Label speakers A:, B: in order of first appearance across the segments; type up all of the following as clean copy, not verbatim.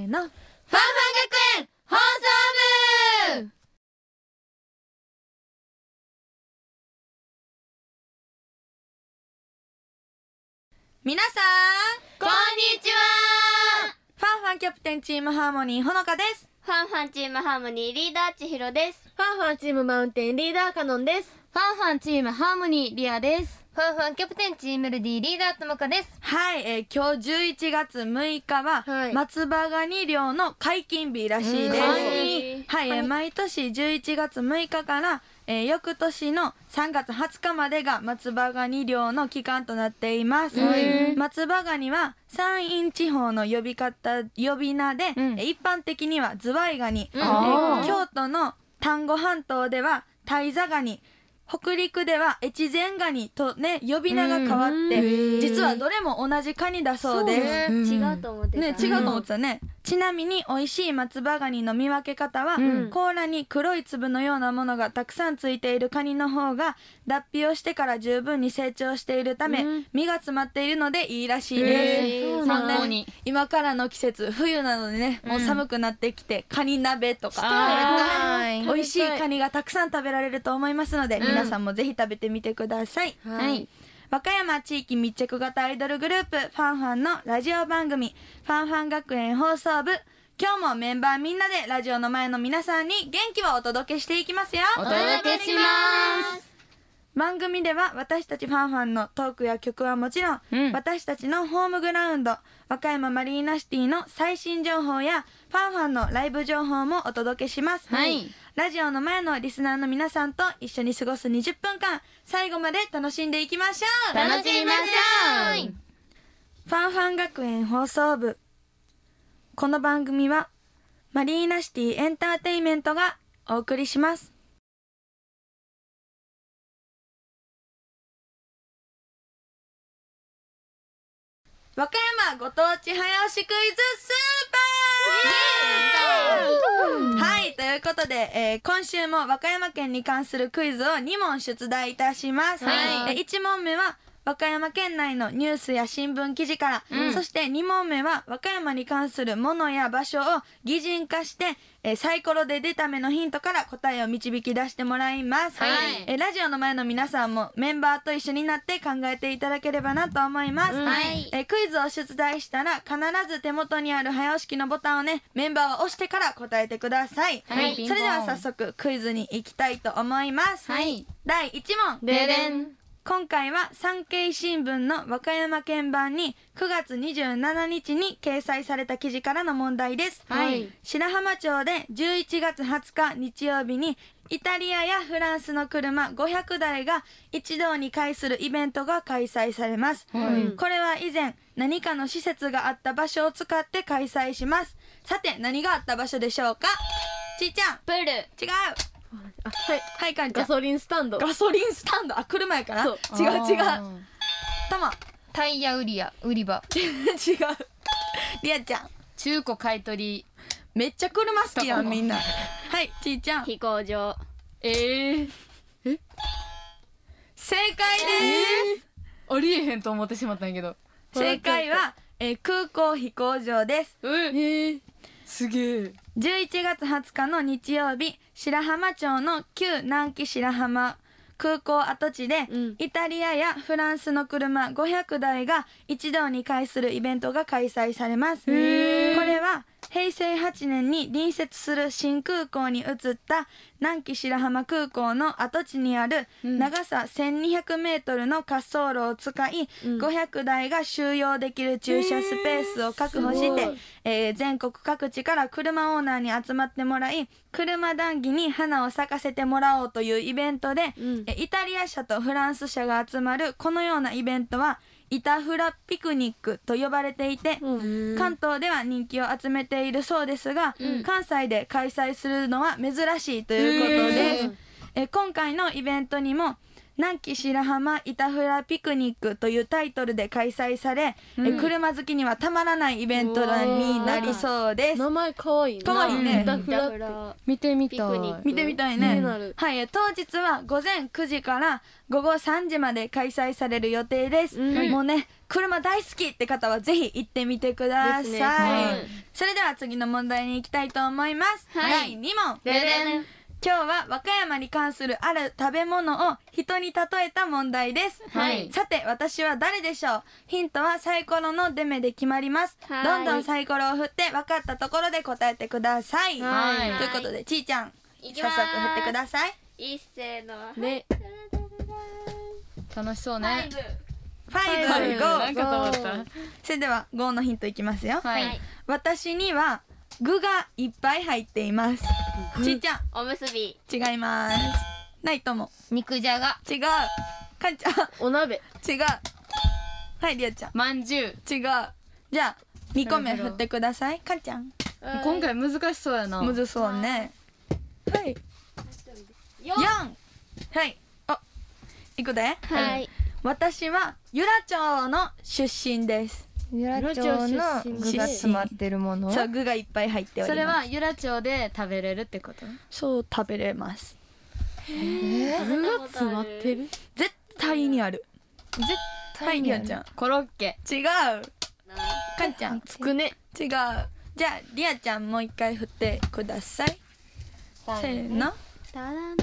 A: ーの、ファンファン学園放送部。皆さん
B: こんにちは。
A: ファンファンキャプテンチームハーモニーほのかです。
B: ファンファンチームハーモニーリーダー千尋です。
C: ファンファンチームマウンテンリーダーカノンです。
D: ファンファンチームハーモニーリアです。
E: ファンファンキャプテンチームメロディーリーダーともかです。
A: はい、今日11月6日は、
C: はい
A: 松葉ガニ漁の解禁日らしいです。はい、毎年11月6日から、翌年の3月20日までが松葉ガニ漁の期間となっています。松葉ガニは山陰地方の呼び名で、一般的にはズワイガニ、京都の丹後半島ではタイザガニ、北陸では越前ガニとね呼び名が変わって実はどれも同じカニだそうです。
B: 違うと思ってた
A: ね、違うと思ってたね。ちなみに美味しい松葉ガニの見分け方は、甲羅に黒い粒のようなものがたくさんついているカニの方が脱皮をしてから十分に成長しているため、身が詰まっているのでいいらしいです。
D: 参考に。
A: 今からの季節冬なのでね、もう寒くなってきてカニ鍋とか美味しいカニがたくさん食べられると思いますので、皆さんもぜひ食べてみてください。
D: はい。
A: 和歌山地域密着型アイドルグループファンファンのラジオ番組ファンファン学園放送部、今日もメンバーみんなでラジオの前の皆さんに元気をお届けしていきますよ。
D: お届けします。
A: 番組では私たちファンファンのトークや曲はもちろん、私たちのホームグラウンド和歌山マリーナシティの最新情報やファンファンのライブ情報もお届けします。
D: はい。
A: ラジオの前のリスナーの皆さんと一緒に過ごす20分間、最後まで楽しんでいきましょう。
D: 楽しみましょう。
A: ファンファン学園放送部。この番組はマリーナシティエンターテイメントがお送りします。和歌山ご当地早押しクイズスーパー。はい、ということで、今週も和歌山県に関するクイズを2問出題いたします。1問目は和歌山県内のニュースや新聞記事から、そして2問目は和歌山に関するものや場所を擬人化して、サイコロで出た目のヒントから答えを導き出してもらいます。ラジオの前の皆さんもメンバーと一緒になって考えていただければなと思います。クイズを出題したら必ず手元にある早押し機のボタンをね、メンバーは押してから答えてください。それでは早速クイズに行きたいと思います。第1問。
D: ででん。
A: 今回は産経新聞の和歌山県版に9月27日に掲載された記事からの問題です。白浜町で11月20日日曜日にイタリアやフランスの車500台が一堂に会するイベントが開催されます。これは以前何かの施設があった場所を使って開催します。さて何があった場所でしょうか。ちーちゃん。
D: プール。
A: 違う。はい、かんちゃん。
C: ガソリンスタンド。
A: ガソリンスタンド。あ、車やから。違う。たま。
E: タイヤ売り場。
A: 違う。りあちゃん。
E: 中古買い取り。
A: めっちゃ車好きやんみんな。はい、ちーちゃん。
B: 飛行場。
A: 正解です。
E: ありえへんと思ってしまったんやけど。
A: 正解は、空港飛行場です。
E: すげえ。
A: 11月20日の日曜日、白浜町の旧南紀白浜空港跡地で、イタリアやフランスの車500台が一堂に会するイベントが開催されます。これは平成8年に隣接する新空港に移った南紀白浜空港の跡地にある長さ1200メートルの滑走路を使い、500台が収容できる駐車スペースを確保して、全国各地から車オーナーに集まってもらい、車談義に花を咲かせてもらおうというイベントで、イタリア車とフランス車が集まるこのようなイベントはイタフラピクニックと呼ばれていて、関東では人気を集めているそうですが、関西で開催するのは珍しいということです。今回のイベントにも南紀白浜イタフラピクニックというタイトルで開催され、車好きにはたまらないイベントになりそうです。
C: 名前かわいいな。
A: かわいいね。
C: イタフラ
E: 見てみたい。
A: 見てみたいね。はい、当日は午前9時から午後3時まで開催される予定です。もうね、車大好きって方はぜひ行ってみてください。 それでは次の問題に行きたいと思います、第2問。
B: ででん。
A: 今日は和歌山に関するある食べ物を人に例えた問題です、さて私は誰でしょう。ヒントはサイコロの出目で決まります。どんどんサイコロを振って分かったところで答えてください。ということでちーちゃん早速振ってください。
B: 一斉の
C: ね。
E: 楽しそうね。
A: 5、
E: なんかと思った。
A: それでは5のヒントいきますよ、
E: はい。
A: 私には具がいっぱい入っています。ちーちゃん
B: おむすび。
A: 違います。ないとも
D: 肉じゃが。
A: 違う。かんちゃん
C: お鍋。
A: 違う。はいりあちゃん
E: まんじゅう。
A: 違う。じゃあ2個目振ってください。かんちゃん
E: 今回難しそうやな。
A: むずそうね。はい4。はいあいくで。
B: はい。
A: 私は由良町の出身です。
D: 由良町の具が詰まってるもの。
A: そう具がいっぱい入っております。
E: それは由良町で食べれるってこと？
A: そう食べれます。
C: 具が詰まってる。
A: 絶対にある。
D: 絶
A: はいりあちゃん
E: コロッケ。
A: 違う。かんちゃん
C: つくね。
A: 違う。じゃありあちゃんもう一回振ってください。せーの。
B: たらん。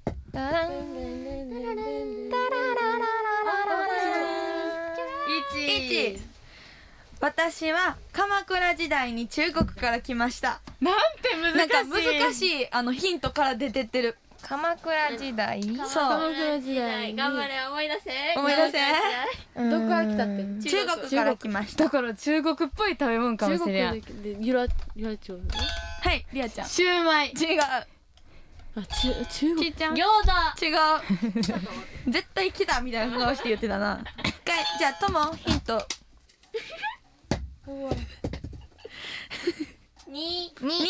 A: 1。私は鎌倉時代に中国から来ました。
E: なんて
A: なんか
E: 難しい。
A: 難しいヒントから出てってる。
D: 鎌倉時代。
A: そう
C: 鎌倉時代に。
B: 頑張れ思い出せ。
A: 思い出せ。
C: どこから来たって。
A: 中国から来ました。
E: だから中国っぽい食べ物かも
C: 中国
E: しれん。
C: で由良町の。
A: はいりあちゃん
E: シューマイ。
A: 違う。
C: あ、中国。
A: ちーちゃん違
B: 餃
A: う。絶対来たみたいな顔して言ってたな。一回じゃあともヒント。
B: 子。に。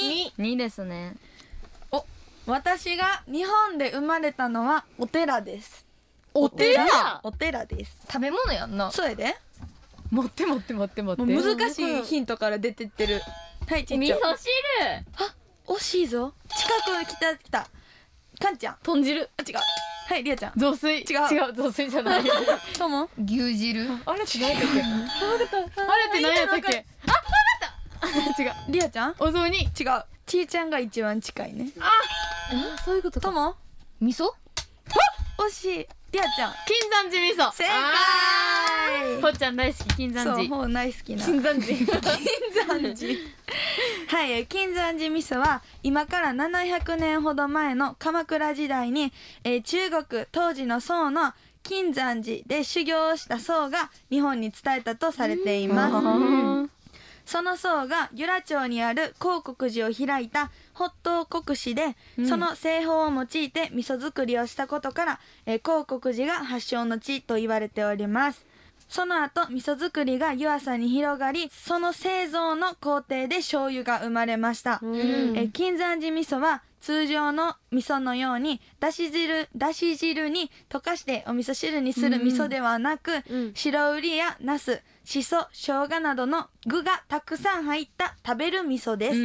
E: 2ですね。
A: 私が日本で生まれたのはお寺です。
E: お寺？
A: お寺です。
D: 食べ物やんな。
A: それで
E: 持って持って持って持って。
A: もう難しいヒントから出てってる。はいちーちゃん
B: 味噌汁。
A: 惜しいぞ。近くに来た。かんちゃん
C: 豚汁。
A: あ違う。はいりあちゃん
E: 雑炊。
A: 違う
E: 雑炊じゃない。
A: とも
D: 牛汁。
E: あれって何やったっけ？あれって何やったっけ？あ、わかった。違う。
A: りあちゃん
E: お雑煮。
A: 違う。ちーちゃんが一番近いね。
C: そういうことか。
A: とも
D: 味噌。
A: 惜しい。りあちゃん
E: 金山寺味噌。
A: 正解。
E: ほっちゃん大好き金山寺。
A: そうもう大好きな
E: 金山寺。
A: 金山寺はい金山寺味噌は今から700年ほど前の鎌倉時代に、中国当時の宋の金山寺で修行をした宋が日本に伝えたとされています。その宋が由良町にある興国寺を開いた北東国師で、その製法を用いて味噌作りをしたことから、興国寺が発祥の地と言われております。その後味噌作りが湯浅に広がり、その製造の工程で醤油が生まれました。金山寺味噌は通常の味噌のようにだし汁に溶かしてお味噌汁にする味噌ではなく、白瓜やナス、しそ、生姜などの具がたくさん入った食べる味噌です。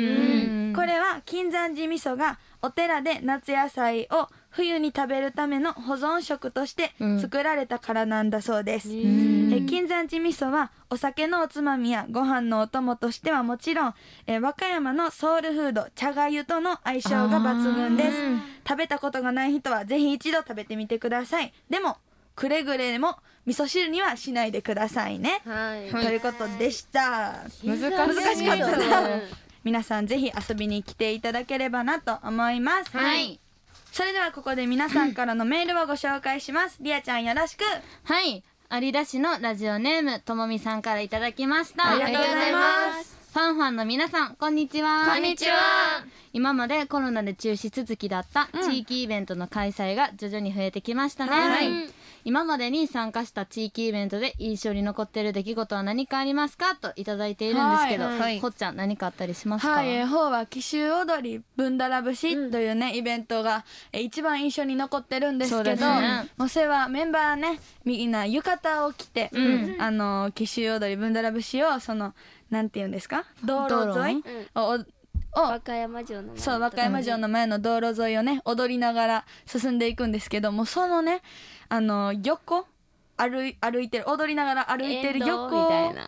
A: これは金山寺味噌がお寺で夏野菜を冬に食べるための保存食として作られたからなんだそうです。金山寺味噌はお酒のおつまみやご飯のお供としてはもちろん、和歌山のソウルフード茶がゆとの相性が抜群です。食べたことがない人はぜひ一度食べてみてください。でもくれぐれも味噌汁にはしないでくださいね。
C: はい。
A: ということでした。
E: 難し
A: しかったな。
B: うん
A: 皆さんぜひ遊びに来ていただければなと思います。
D: はい。
A: それではここで皆さんからのメールをご紹介します。りあちゃんよろしく。
E: はい。有田市のラジオネームともみさんからいただきました。
A: ありがとうございます。
E: ファンの皆さんこんにちは。
B: こんにちは。
E: 今までコロナで中止続きだった地域イベントの開催が徐々に増えてきましたね。
A: はい
E: 今までに参加した地域イベントで印象に残っている出来事は何かありますかといただいているんですけど、
D: はい
E: ほっちゃん何かあったりしますか？
A: はい、方は紀州踊りぶんだら節というね、イベントが一番印象に残ってるんです
E: そう
A: けど、
E: ですね
A: もうそれはメンバーねみんな浴衣を着て、紀州踊りぶんだら節をそのなんていうんですか道路沿いを
B: 和歌山城の前
A: そう和歌山城の前の道路沿いをね踊りながら進んでいくんですけども、そのね横歩いてる踊りながら歩いてる
B: 沿道
A: 横
B: みたいな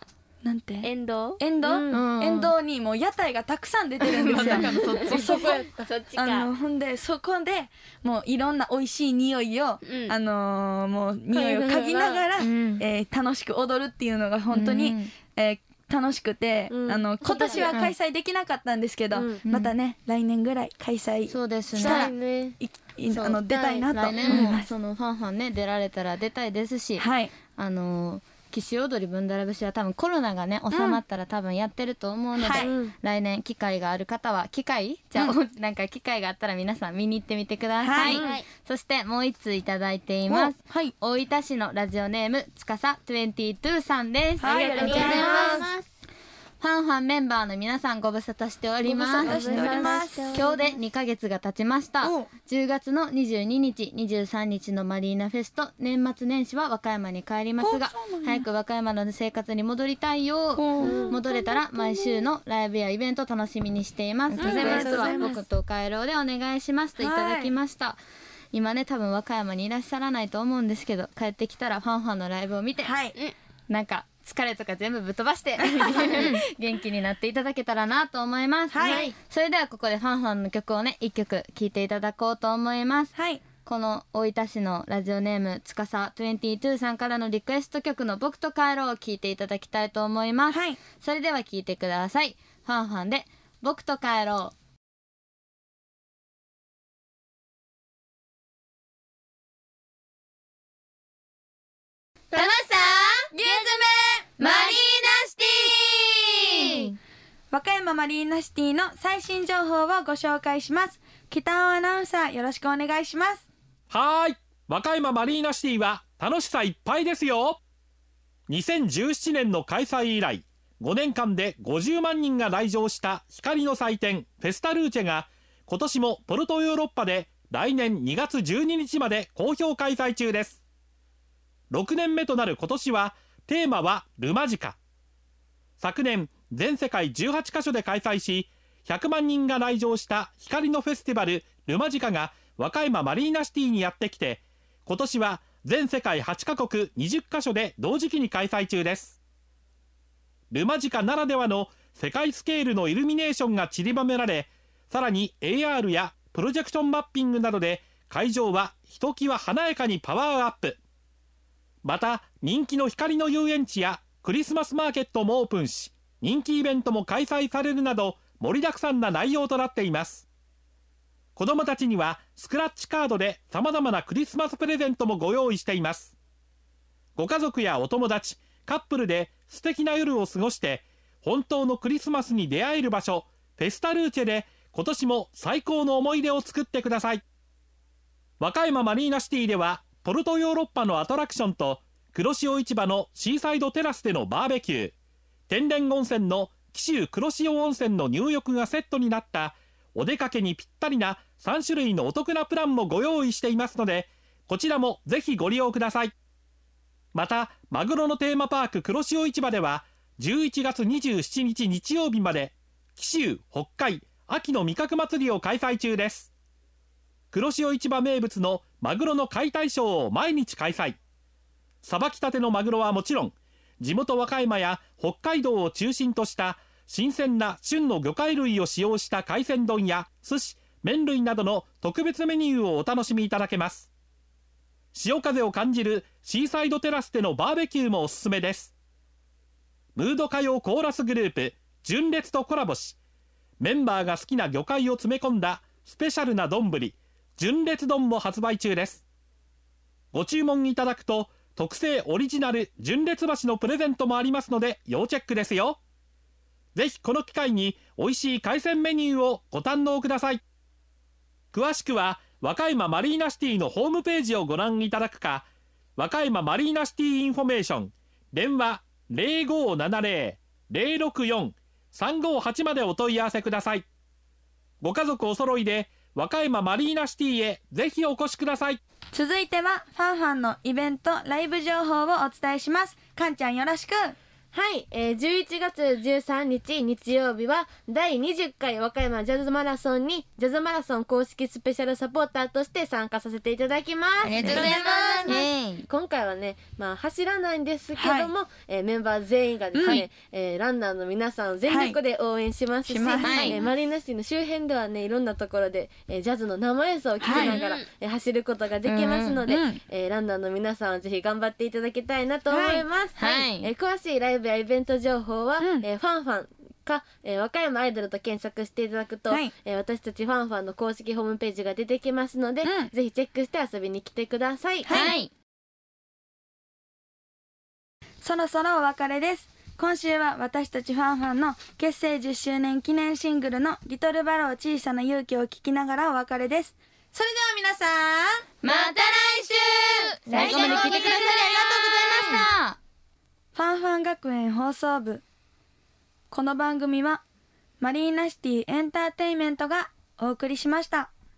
A: なんて
B: 沿道
A: 沿道、沿道にもう屋台がたくさん出てるんですよ。そこ
B: そっちか
A: ほんでそこでもういろんな美味しい匂いを、もう匂いを嗅ぎながら、楽しく踊るっていうのが本当に、楽しくて、今年は開催できなかったんですけど、またね来年ぐらい開催
E: そうです
A: したら、
E: ね。
A: 出たいなと思い
E: 来年も
A: ます。
E: そのファンね出られたら出たいですし、
A: はい
E: 岸踊りぶんだら節は多分コロナがね収まったら多分やってると思うので、
A: はい
E: 来年機会がある方はなんか機会があったら皆さん見に行ってみてください、
B: はい
E: そしてもう一通いただいています。
A: はい
E: 大分市のラジオネームつかさ22さんです、
A: はい
B: ありがとうございます
E: ファンメンバーの皆さんご無沙汰しております。
A: ご無沙汰しております
E: 今日で2ヶ月が経ちました
A: お。
E: 10月の22日23日のマリーナフェスと年末年始は和歌山に帰りますが、早く和歌山の生活に戻りたいよ。戻れたら毎週のライブやイベント楽しみにしています。リクエストは僕と帰ろうでお願いしますといただきました、今ね多分和歌山にいらっしゃらないと思うんですけど、帰ってきたらファンのライブを見て、なんか疲れとか全部ぶっ飛ばして元気になっていただけたらなと思います、それではここでファンの曲をね1曲聴いていただこうと思います、この大分市のラジオネームつかさ22さんからのリクエスト曲の僕と帰ろうを聴いていただきたいと思います、それでは聴いてください。ファンで僕と帰ろう。
D: 楽しさギュズメマリーナシティ。
A: 和歌山マリーナシティの最新情報をご紹介します。北尾アナウンサーよろしくお願いします。
F: はーい、和歌山マリーナシティは楽しさいっぱいですよ。2017年の開催以来5年間で50万人が来場した光の祭典フェスタルーチェが今年もポルトヨーロッパで来年2月12日まで好評開催中です。6年目となる今年はテーマはルマジカ。昨年全世界18カ所で開催し100万人が来場した光のフェスティバルルマジカが和歌山マリーナシティにやってきて、今年は全世界8カ国20カ所で同時期に開催中です。ルマジカならではの世界スケールのイルミネーションが散りばめられ、さらに AR やプロジェクションマッピングなどで会場はひときわ華やかにパワーアップ。また人気の光の遊園地やクリスマスマーケットもオープンし、人気イベントも開催されるなど盛りだくさんな内容となっています。子どもたちにはスクラッチカードでさまざまなクリスマスプレゼントもご用意しています。ご家族やお友達カップルで素敵な夜を過ごして本当のクリスマスに出会える場所フェスタルーチェで今年も最高の思い出を作ってください。和歌山マリーナシティではポルトヨーロッパのアトラクションと黒潮市場のシーサイドテラスでのバーベキュー、天然温泉の紀州黒潮温泉の入浴がセットになったお出かけにぴったりな3種類のお得なプランもご用意していますので、こちらもぜひご利用ください。またマグロのテーマパーク黒潮市場では11月27日日曜日まで紀州北海秋の味覚祭りを開催中です。黒潮市場名物のマグロの解体ショーを毎日開催。さばきたてのマグロはもちろん、地元和歌山や北海道を中心とした新鮮な旬の魚介類を使用した海鮮丼や寿司、麺類などの特別メニューをお楽しみいただけます。潮風を感じるシーサイドテラスでのバーベキューもおすすめです。ムード歌謡コーラスグループ純烈とコラボし、メンバーが好きな魚介を詰め込んだスペシャルな丼純烈丼も発売中です。ご注文いただくと特製オリジナル純烈箸のプレゼントもありますので要チェックですよ。ぜひこの機会に美味しい海鮮メニューをご堪能ください。詳しくは和歌山マリーナシティのホームページをご覧いただくか、和歌山マリーナシティインフォメーション電話 0570-064-358 までお問い合わせください。ご家族お揃いで和歌山マリーナシティへぜひお越しください。
A: 続いてはファンのイベントライブ情報をお伝えします。かんちゃんよろしく。
C: はい、11月13日日曜日は第20回和歌山ジャズマラソンにジャズマラソン公式スペシャルサポーターとして参加させていただきます。
D: ありがとうございま
C: 今回はね、走らないんですけども、メンバー全員がですね、ランナーの皆さんを全力で応援しますし、マリーナシティの周辺ではねいろんなところで、ジャズの生演奏を聴きながら、走ることができますので、ランナーの皆さんはぜひ頑張っていただきたいなと思います。詳しいライブやイベント情報は、ファンファンか、和歌山アイドルと検索していただくと、私たちファンファンの公式ホームページが出てきますので、ぜひチェックして遊びに来てください。
A: そろそろお別れです。今週は私たちファンファンの結成10周年記念シングルのリトルバロー小さな勇気を聴きながらお別れです。
D: それでは皆さん、
E: また来週。最後まで聞いてくださりありがとうございました。
A: ファンファン学園放送部。この番組はマリーナシティエンターテインメントがお送りしました。